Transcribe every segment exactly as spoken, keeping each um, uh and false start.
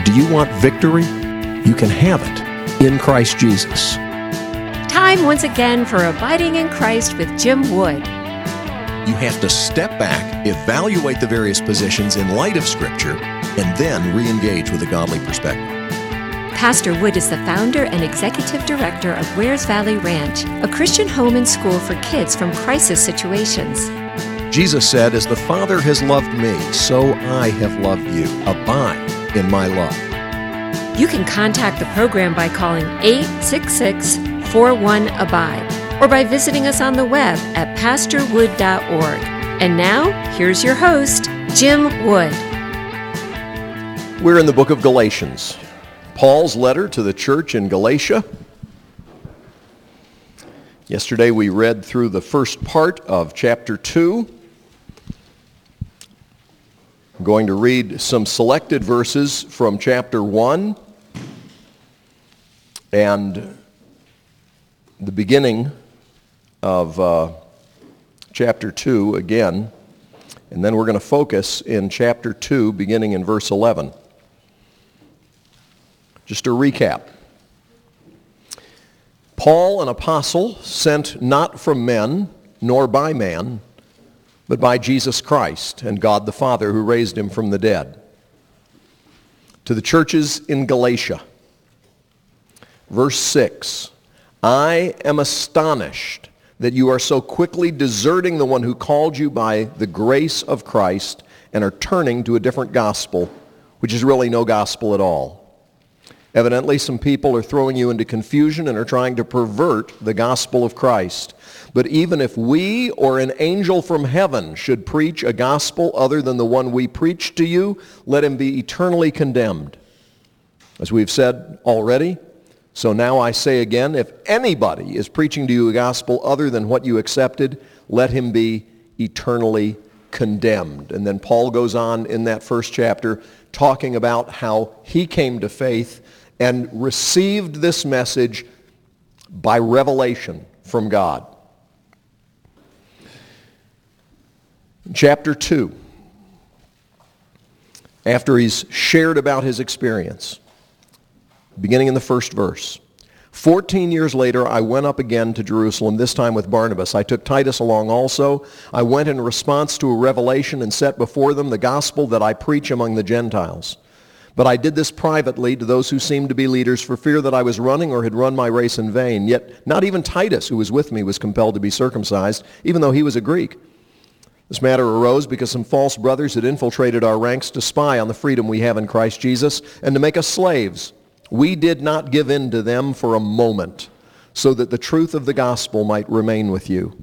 Do you want victory? You can have it in Christ Jesus. Time once again for Abiding in Christ with Jim Wood. You have to step back, evaluate the various positions in light of Scripture, and then re-engage with a godly perspective. Pastor Wood is the founder and executive director of Wares Valley Ranch, a Christian home and school for kids from crisis situations. Jesus said, "As the Father has loved me, so I have loved you. Abide in my love." You can contact the program by calling eight six six, four one, abide or by visiting us on the web at pastor wood dot org. And now, here's your host, Jim Wood. We're in the book of Galatians, Paul's letter to the church in Galatia. Yesterday we read through the first part of chapter two. I'm going to read some selected verses from chapter one and the beginning of uh, chapter two again, and then we're going to focus in chapter two beginning in verse eleven. Just a recap. Paul, an apostle, sent not from men, nor by man, but by Jesus Christ and God the Father who raised him from the dead. To the churches in Galatia. Verse six, I am astonished that you are so quickly deserting the one who called you by the grace of Christ and are turning to a different gospel, which is really no gospel at all. Evidently, some people are throwing you into confusion and are trying to pervert the gospel of Christ. But even if we or an angel from heaven should preach a gospel other than the one we preach to you, let him be eternally condemned. As we've said already, so now I say again, if anybody is preaching to you a gospel other than what you accepted, let him be eternally condemned. And then Paul goes on in that first chapter talking about how he came to faith and received this message by revelation from God. Chapter two, after he's shared about his experience, beginning in the first verse. Fourteen years later, I went up again to Jerusalem, this time with Barnabas. I took Titus along also. I went in response to a revelation and set before them the gospel that I preach among the Gentiles. But I did this privately to those who seemed to be leaders for fear that I was running or had run my race in vain. Yet not even Titus, who was with me, was compelled to be circumcised, even though he was a Greek. This matter arose because some false brothers had infiltrated our ranks to spy on the freedom we have in Christ Jesus and to make us slaves. We did not give in to them for a moment, so that the truth of the gospel might remain with you.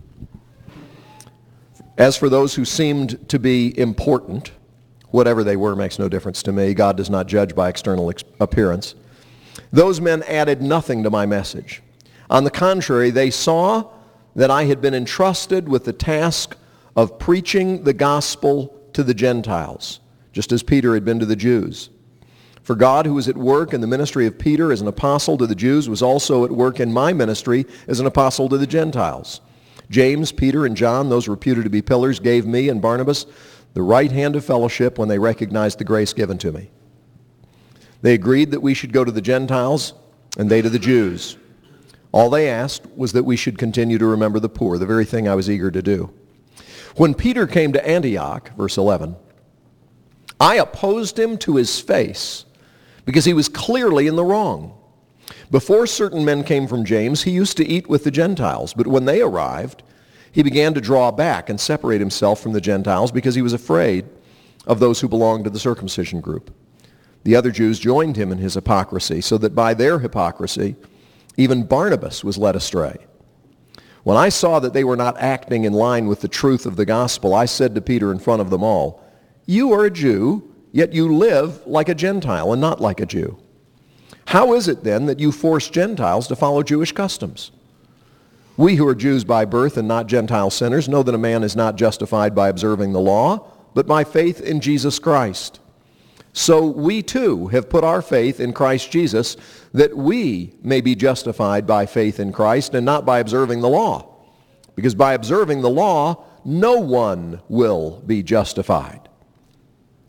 As for those who seemed to be important, whatever they were makes no difference to me. God does not judge by external ex- appearance. Those men added nothing to my message. On the contrary, they saw that I had been entrusted with the task of preaching the gospel to the Gentiles, just as Peter had been to the Jews. For God, who was at work in the ministry of Peter as an apostle to the Jews, was also at work in my ministry as an apostle to the Gentiles. James, Peter, and John, those reputed to be pillars, gave me and Barnabas the right hand of fellowship when they recognized the grace given to me. They agreed that we should go to the Gentiles and they to the Jews. All they asked was that we should continue to remember the poor, the very thing I was eager to do. When Peter came to Antioch, verse eleven, I opposed him to his face, because he was clearly in the wrong. Before certain men came from James, he used to eat with the Gentiles, but when they arrived, he began to draw back and separate himself from the Gentiles because he was afraid of those who belonged to the circumcision group. The other Jews joined him in his hypocrisy, so that by their hypocrisy, even Barnabas was led astray. When I saw that they were not acting in line with the truth of the gospel, I said to Peter in front of them all, you are a Jew, yet you live like a Gentile and not like a Jew. How is it then that you force Gentiles to follow Jewish customs? We who are Jews by birth and not Gentile sinners know that a man is not justified by observing the law, but by faith in Jesus Christ. So we too have put our faith in Christ Jesus, that we may be justified by faith in Christ and not by observing the law. Because by observing the law, no one will be justified.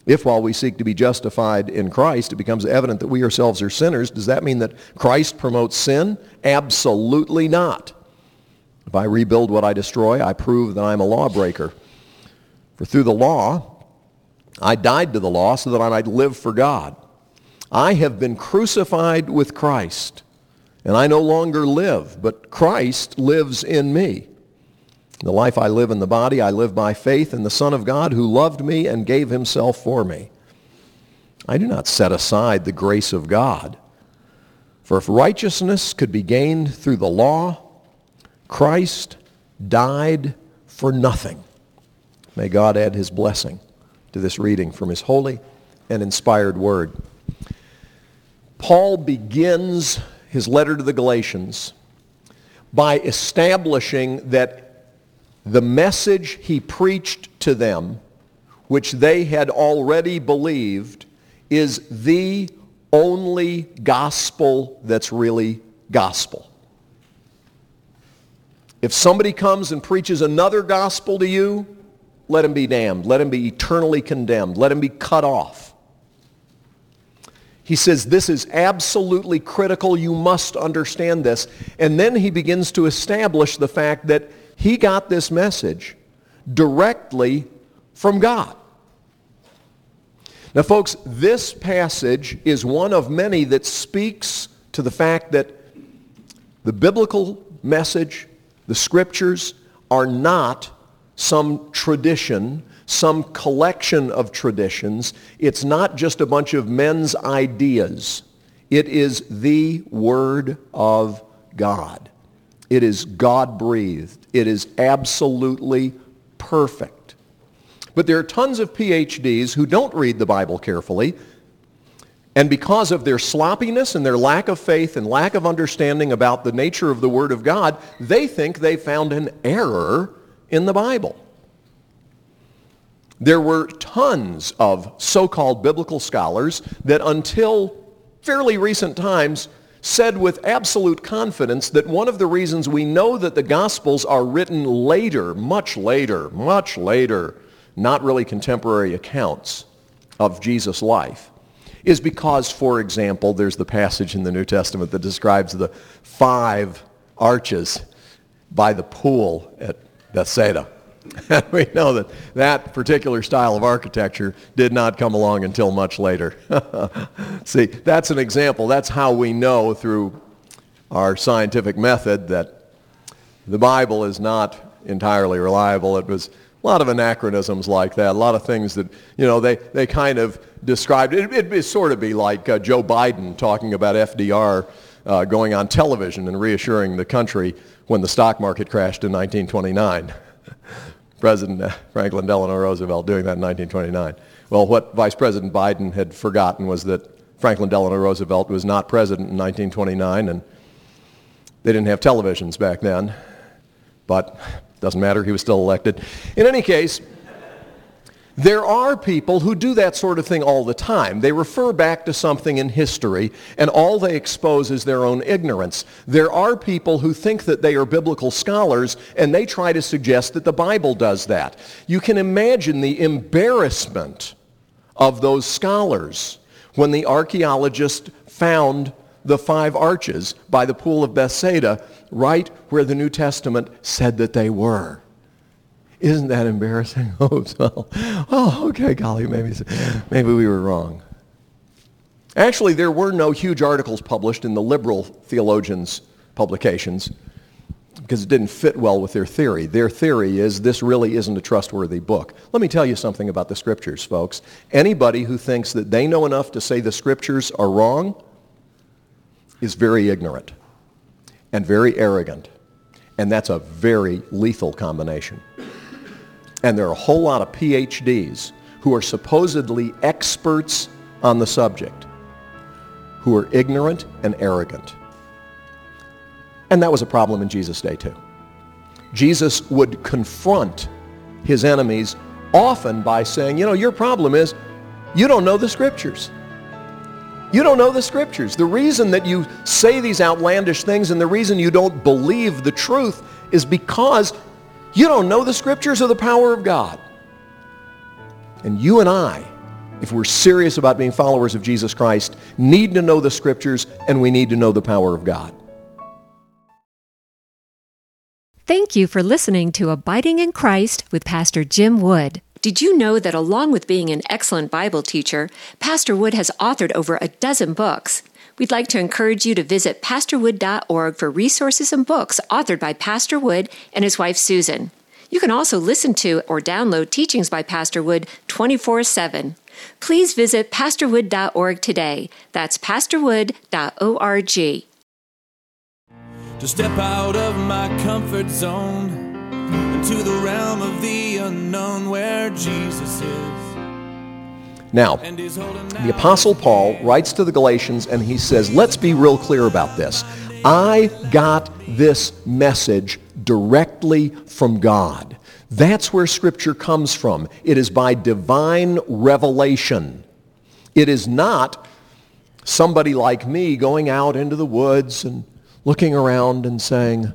If while we seek to be justified in Christ, it becomes evident that we ourselves are sinners, does that mean that Christ promotes sin? Absolutely not. If I rebuild what I destroy, I prove that I'm a lawbreaker. For through the law, I died to the law so that I might live for God. I have been crucified with Christ, and I no longer live, but Christ lives in me. The life I live in the body, I live by faith in the Son of God who loved me and gave himself for me. I do not set aside the grace of God. For if righteousness could be gained through the law, Christ died for nothing. May God add his blessing to this reading from his holy and inspired word. Paul begins his letter to the Galatians by establishing that the message he preached to them, which they had already believed, is the only gospel that's really gospel. If somebody comes and preaches another gospel to you, let him be damned. Let him be eternally condemned. Let him be cut off. He says this is absolutely critical. You must understand this. And then he begins to establish the fact that he got this message directly from God. Now, folks, this passage is one of many that speaks to the fact that the biblical message, the scriptures, are not some tradition, some collection of traditions. It's not just a bunch of men's ideas. It is the Word of God. It is God-breathed. It is absolutely perfect. But there are tons of P H Ds who don't read the Bible carefully, and because of their sloppiness and their lack of faith and lack of understanding about the nature of the Word of God, they think they found an error in the Bible. There were tons of so-called biblical scholars that until fairly recent times said with absolute confidence that one of the reasons we know that the Gospels are written later, much later, much later, not really contemporary accounts of Jesus' life, is because, for example, there's the passage in the New Testament that describes the five arches by the pool at Bethsaida. And we know that that particular style of architecture did not come along until much later. See, that's an example. That's how we know through our scientific method that the Bible is not entirely reliable. It was a lot of anachronisms like that, a lot of things that, you know, they, they kind of described. It, it'd be, sort of be like uh, Joe Biden talking about F D R uh, going on television and reassuring the country when the stock market crashed in nineteen twenty-nine. President Franklin Delano Roosevelt doing that in nineteen twenty-nine. Well, what Vice President Biden had forgotten was that Franklin Delano Roosevelt was not president in nineteen twenty-nine, and they didn't have televisions back then. But doesn't matter, he was still elected. In any case, there are people who do that sort of thing all the time. They refer back to something in history, and all they expose is their own ignorance. There are people who think that they are biblical scholars, and they try to suggest that the Bible does that. You can imagine the embarrassment of those scholars when the archaeologist found the five arches by the pool of Bethsaida right where the New Testament said that they were. Isn't that embarrassing? Oh, well, oh, okay, golly, maybe, maybe we were wrong. Actually, there were no huge articles published in the liberal theologians' publications because it didn't fit well with their theory. Their theory is this really isn't a trustworthy book. Let me tell you something about the Scriptures, folks. Anybody who thinks that they know enough to say the Scriptures are wrong is very ignorant and very arrogant, and that's a very lethal combination. And there are a whole lot of P H Ds who are supposedly experts on the subject who are ignorant and arrogant. And that was a problem in Jesus' day too. Jesus would confront his enemies often by saying, you know, your problem is you don't know the Scriptures. You don't know the Scriptures. The reason that you say these outlandish things and the reason you don't believe the truth is because you don't know the Scriptures or the power of God. And you and I if we're serious about being followers of Jesus Christ, need to know the Scriptures, and we need to know the power of God. Thank you for listening to Abiding in Christ with Pastor Jim Wood. Did you know that along with being an excellent Bible teacher, Pastor Wood has authored over a dozen books? We'd like to encourage you to visit pastor wood dot org for resources and books authored by Pastor Wood and his wife Susan. You can also listen to or download teachings by Pastor Wood twenty-four seven. Please visit pastor wood dot org today. That's pastor wood dot org. To step out of my comfort zone into the realm of the unknown where Jesus is. Now, the Apostle Paul writes to the Galatians and he says, let's be real clear about this. I got this message directly from God. That's where Scripture comes from. It is by divine revelation. It is not somebody like me going out into the woods and looking around and saying,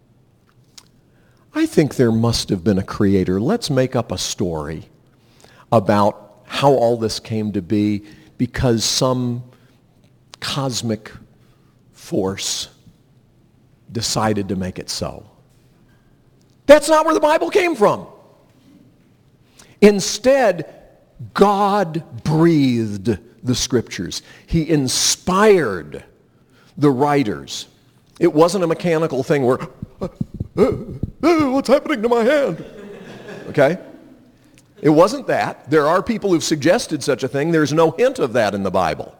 I think there must have been a creator. Let's make up a story about how all this came to be because some cosmic force decided to make it so. That's not where the Bible came from. Instead, God breathed the Scriptures. He inspired the writers. It wasn't a mechanical thing where, uh, uh, uh, what's happening to my hand? Okay? It wasn't that. There are people who've suggested such a thing. There's no hint of that in the Bible.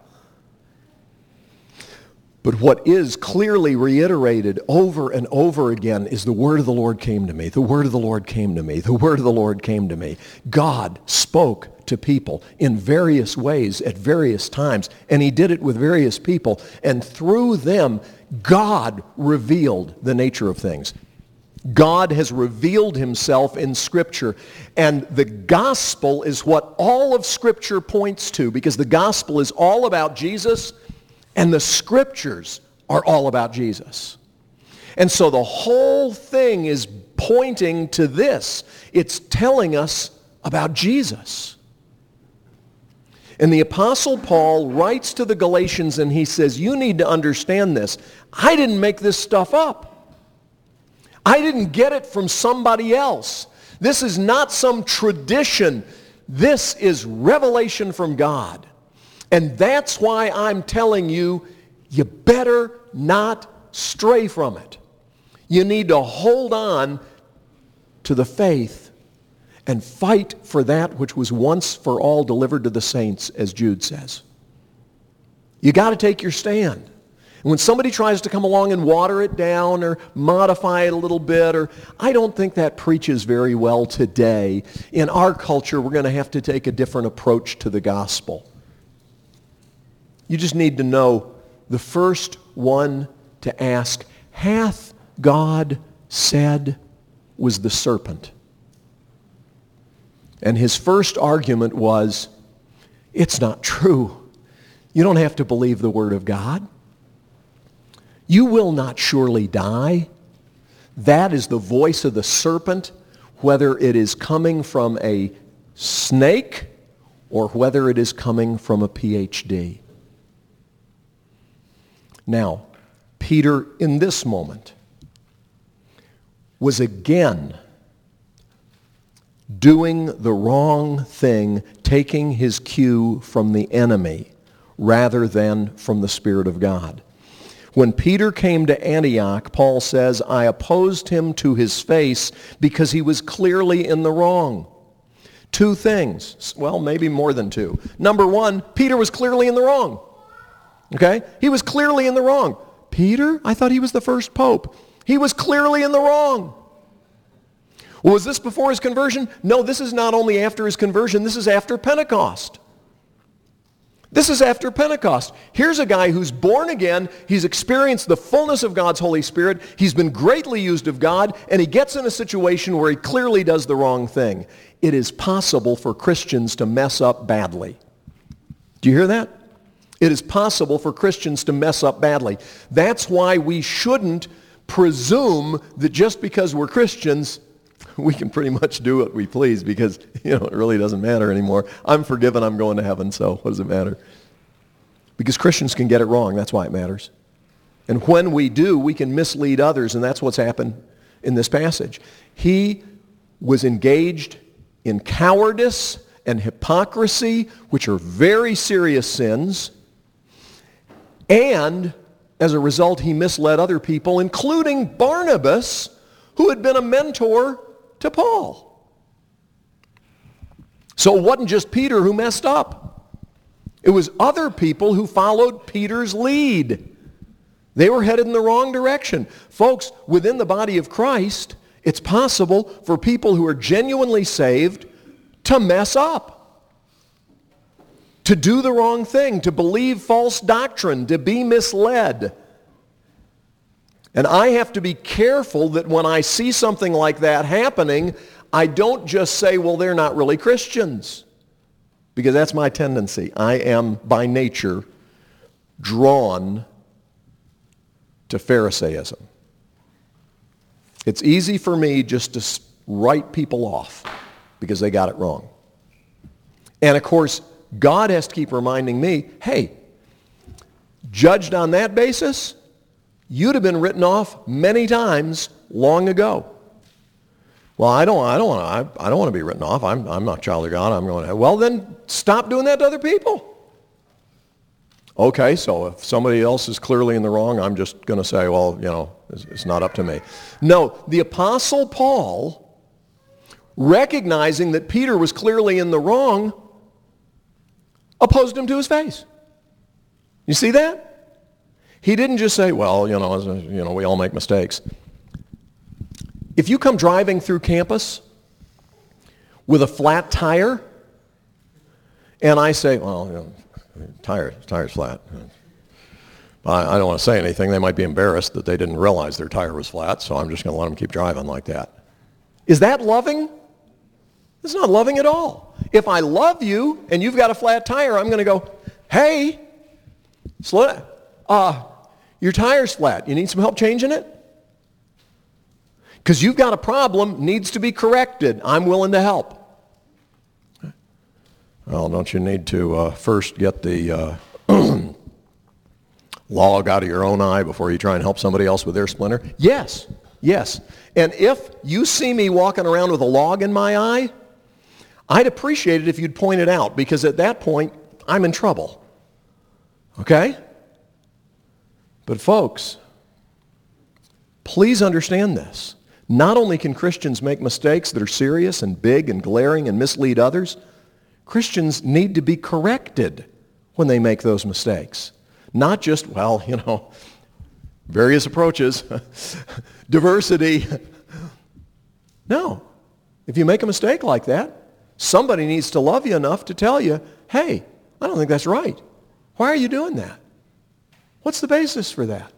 But what is clearly reiterated over and over again is the word of the Lord came to me. The word of the Lord came to me. The word of the Lord came to me. God spoke to people in various ways at various times, and he did it with various people. And through them, God revealed the nature of things. God has revealed himself in Scripture, and the gospel is what all of Scripture points to, because the gospel is all about Jesus, and the Scriptures are all about Jesus. And so the whole thing is pointing to this. It's telling us about Jesus. And the Apostle Paul writes to the Galatians and he says, you need to understand this. I didn't make this stuff up. I didn't get it from somebody else. This is not some tradition. This is revelation from God. And that's why I'm telling you, you better not stray from it. You need to hold on to the faith and fight for that which was once for all delivered to the saints, as Jude says. You got to take your stand. And when somebody tries to come along and water it down or modify it a little bit, or I don't think that preaches very well today. In our culture, we're going to have to take a different approach to the gospel. You just need to know the first one to ask, hath God said, was the serpent. And his first argument was, it's not true. You don't have to believe the word of God. You will not surely die. That is the voice of the serpent, whether it is coming from a snake or whether it is coming from a P H D. Now, Peter, in this moment, was again doing the wrong thing, taking his cue from the enemy rather than from the Spirit of God. When Peter came to Antioch, Paul says, I opposed him to his face because he was clearly in the wrong. Two things. Well, maybe more than two. Number one, Peter was clearly in the wrong. Okay? He was clearly in the wrong. Peter? I thought he was the first pope. He was clearly in the wrong. Well, was this before his conversion? No, this is not only after his conversion, this is after Pentecost. This is after Pentecost. Here's a guy who's born again. He's experienced the fullness of God's Holy Spirit. He's been greatly used of God, and he gets in a situation where he clearly does the wrong thing. It is possible for Christians to mess up badly. Do you hear that? It is possible for Christians to mess up badly. That's why we shouldn't presume that just because we're Christians, we can pretty much do what we please because, you know, it really doesn't matter anymore. I'm forgiven, I'm going to heaven, so what does it matter? Because Christians can get it wrong, that's why it matters. And when we do, we can mislead others, and that's what's happened in this passage. He was engaged in cowardice and hypocrisy, which are very serious sins, and as a result, he misled other people, including Barnabas, who had been a mentor to Paul. So it wasn't just Peter who messed up. It was other people who followed Peter's lead. They were headed in the wrong direction. Folks, within the body of Christ, it's possible for people who are genuinely saved to mess up, to do the wrong thing, to believe false doctrine, to be misled. And I have to be careful that when I see something like that happening, I don't just say, well, they're not really Christians. Because that's my tendency. I am by nature drawn to Pharisaism. It's easy for me just to write people off because they got it wrong. And of course, God has to keep reminding me, hey, judged on that basis, you'd have been written off many times long ago. Well, I don't, I don't want to, I, I don't want to be written off. I'm, I'm not a child of God. I'm going to, well, then stop doing that to other people. Okay, so if somebody else is clearly in the wrong, I'm just going to say, well, you know, it's, it's not up to me. No, the Apostle Paul, recognizing that Peter was clearly in the wrong, opposed him to his face. You see that? He didn't just say, well, you know, you know, we all make mistakes. If you come driving through campus with a flat tire, and I say, well, you know, tire, tire's flat. I, I don't want to say anything. They might be embarrassed that they didn't realize their tire was flat, so I'm just going to let them keep driving like that. Is that loving? It's not loving at all. If I love you and you've got a flat tire, I'm going to go, hey, slow, uh, your tire's flat. You need some help changing it? Because you've got a problem, needs to be corrected. I'm willing to help. Well, don't you need to uh, first get the uh, log out of your own eye before you try and help somebody else with their splinter? Yes, yes. And if you see me walking around with a log in my eye, I'd appreciate it if you'd point it out, because at that point, I'm in trouble. Okay? But folks, please understand this. Not only can Christians make mistakes that are serious and big and glaring and mislead others, Christians need to be corrected when they make those mistakes. Not just, well, you know, various approaches, diversity. No. If you make a mistake like that, somebody needs to love you enough to tell you, hey, I don't think that's right. Why are you doing that? What's the basis for that?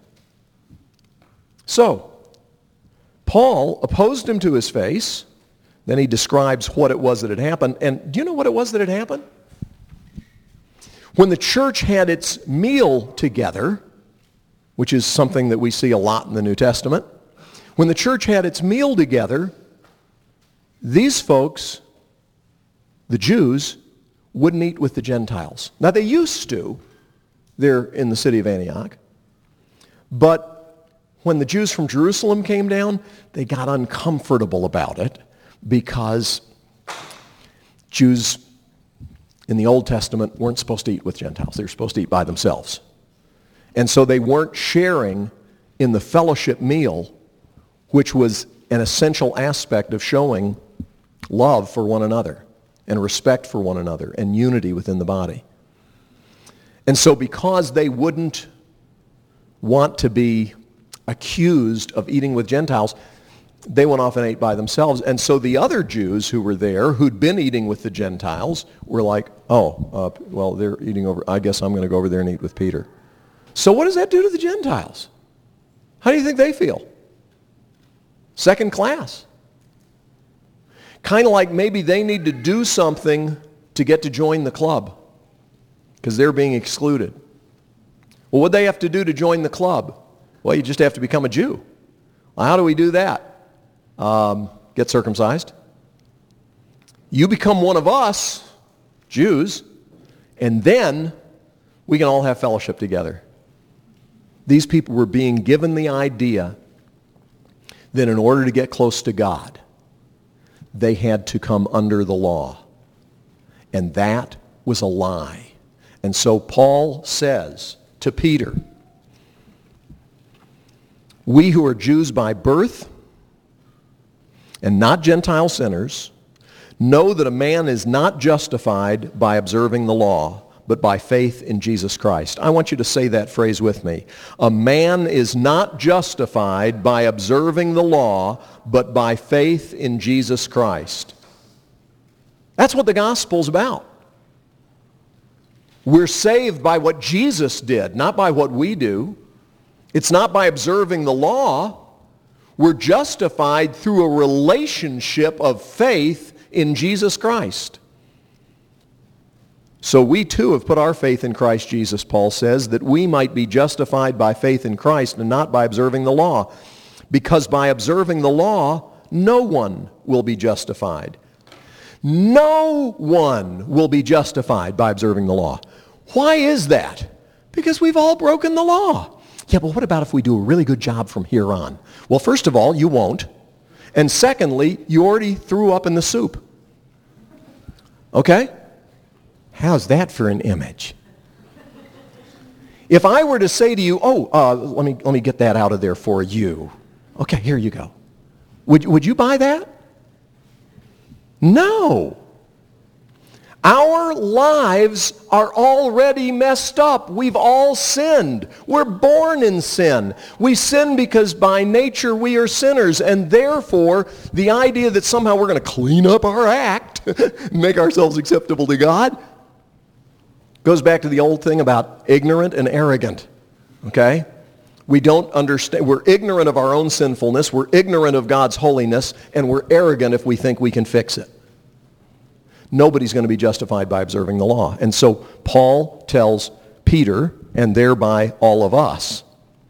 So, Paul opposed him to his face. Then he describes what it was that had happened. And do you know what it was that had happened? When the church had its meal together, which is something that we see a lot in the New Testament, when the church had its meal together, these folks, the Jews, wouldn't eat with the Gentiles. Now they used to there in the city of Antioch, but when the Jews from Jerusalem came down, they got uncomfortable about it because Jews in the Old Testament weren't supposed to eat with Gentiles. They were supposed to eat by themselves. And so they weren't sharing in the fellowship meal, which was an essential aspect of showing love for one another and respect for one another and unity within the body. And so because they wouldn't want to be accused of eating with Gentiles, they went off and ate by themselves. And so the other Jews who were there, who'd been eating with the Gentiles, were like, oh, uh, well, they're eating over, I guess I'm going to go over there and eat with Peter. So what does that do to the Gentiles? How do you think they feel? Second class. Kind of like maybe they need to do something to get to join the club because they're being excluded. Well, what do they have to do to join the club? Well, you just have to become a Jew. Well, how do we do that? Um, get circumcised. You become one of us, Jews, and then we can all have fellowship together. These people were being given the idea that in order to get close to God, they had to come under the law. And that was a lie. And so Paul says to Peter, we who are Jews by birth and not Gentile sinners know that a man is not justified by observing the law, but by faith in Jesus Christ. I want you to say that phrase with me. A man is not justified by observing the law, but by faith in Jesus Christ. That's what the gospel's about. We're saved by what Jesus did, not by what we do. It's not by observing the law. We're justified through a relationship of faith in Jesus Christ. So we too have put our faith in Christ Jesus, Paul says, that we might be justified by faith in Christ and not by observing the law. Because by observing the law, no one will be justified. No one will be justified by observing the law. Why is that? Because we've all broken the law. Yeah, but what about if we do a really good job from here on? Well, first of all, you won't. And secondly, you already threw up in the soup. Okay? How's that for an image? If I were to say to you, oh, uh, let me let me get that out of there for you. Okay, here you go. Would, would you buy that? No. Our lives are already messed up. We've all sinned. We're born in sin. We sin because by nature we are sinners, and therefore the idea that somehow we're going to clean up our act, make ourselves acceptable to God, goes back to the old thing about ignorant and arrogant, okay? We don't understand. We're ignorant of our own sinfulness. We're ignorant of God's holiness, and we're arrogant if we think we can fix it. Nobody's going to be justified by observing the law. And so Paul tells Peter, and thereby all of us,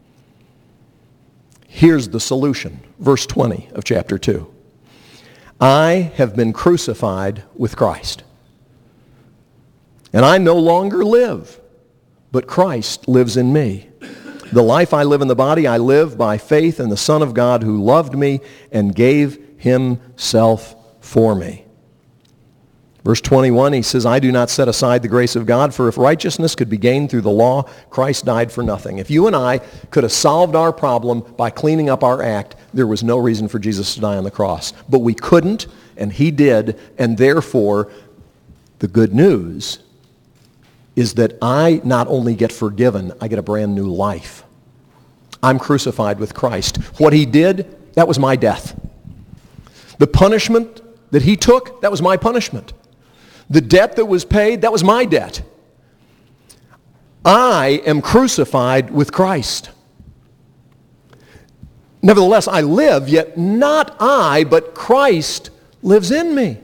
here's the solution. Verse twenty of chapter two. I have been crucified with Christ. And I no longer live, but Christ lives in me. The life I live in the body, I live by faith in the Son of God who loved me and gave himself for me. Verse twenty-one, he says, I do not set aside the grace of God, for if righteousness could be gained through the law, Christ died for nothing. If you and I could have solved our problem by cleaning up our act, there was no reason for Jesus to die on the cross. But we couldn't, and he did, and therefore, the good news is that I not only get forgiven, I get a brand new life. I'm crucified with Christ. What he did, that was my death. The punishment that he took, that was my punishment. The debt that was paid, that was my debt. I am crucified with Christ. Nevertheless, I live, yet not I, but Christ lives in me.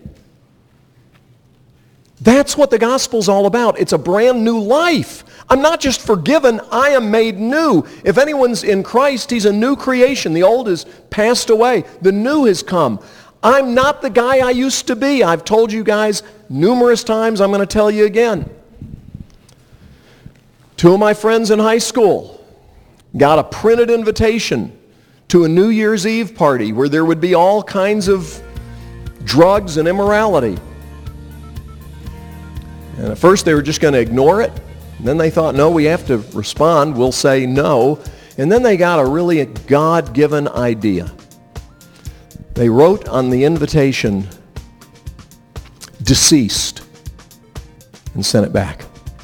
That's what the gospel's all about. It's a brand new life. I'm not just forgiven, I am made new. If anyone's in Christ, he's a new creation. The old has passed away. The new has come. I'm not the guy I used to be. I've told you guys numerous times. I'm going to tell you again. Two of my friends in high school got a printed invitation to a New Year's Eve party where there would be all kinds of drugs and immorality. And at first they were just going to ignore it. And then they thought, no, we have to respond. We'll say no. And then they got a really God-given idea. They wrote on the invitation, deceased, and sent it back.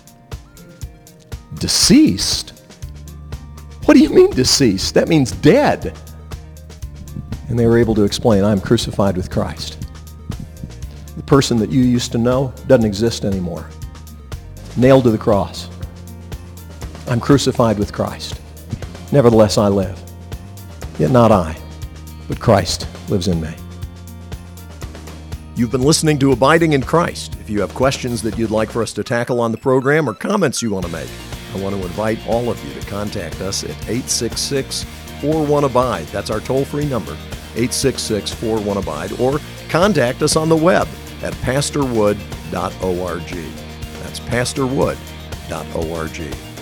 Deceased? What do you mean deceased? That means dead. And they were able to explain, I'm crucified with Christ. The person that you used to know doesn't exist anymore. Nailed to the cross. I'm crucified with Christ. Nevertheless, I live. Yet not I, but Christ lives in me. You've been listening to Abiding in Christ. If you have questions that you'd like for us to tackle on the program or comments you want to make, I want to invite all of you to contact us at eight six six, four one, abide. That's our toll-free number, eight six six, four one, abide, or contact us on the web at pastor wood dot org. That's pastor wood dot org.